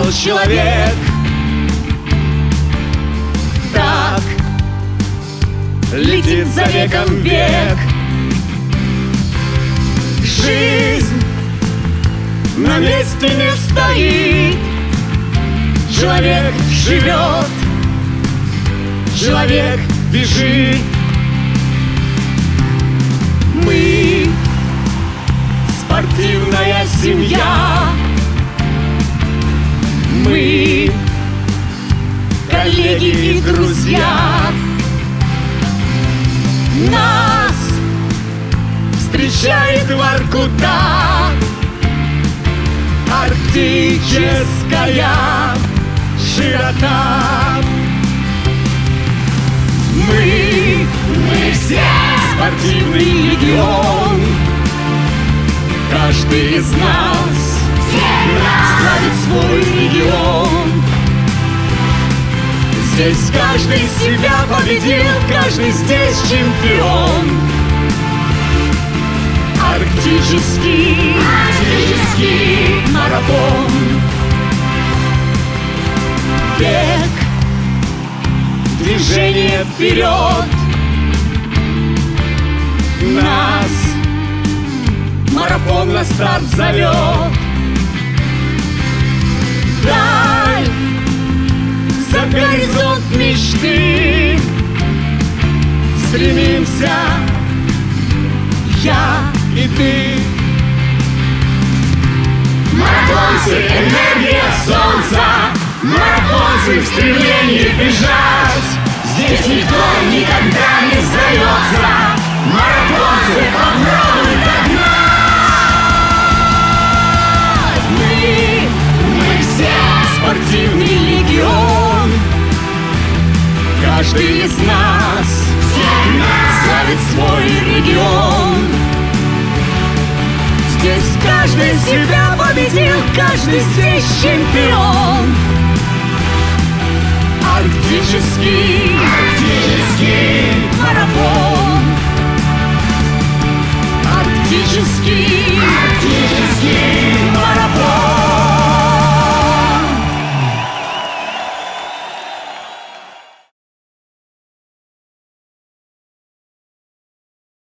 стал человек. Так летит за веком век. Жизнь на месте не стоит. Человек живет, человек бежит. Мы спортивная семья. Мы коллеги и друзья. Нас встречает Воркута, арктическая широта. Мы все спортивный легион. Каждый из нас славит свой регион. Здесь каждый себя победил, каждый здесь чемпион. Арктический марафон. Бег, движение вперед. Нас марафон на старт зовет. Даль, за горизонт мечты стремимся я и ты. Марафонцы, энергия солнца. Марафонцы в стремлении бежать. Здесь никто никогда не сдается. Марафонцы, попробуй догнать. Мы все спортивный легион. Каждый из нас славит свой регион. Здесь каждый себя победил, каждый здесь чемпион. Арктический марафон. Арктический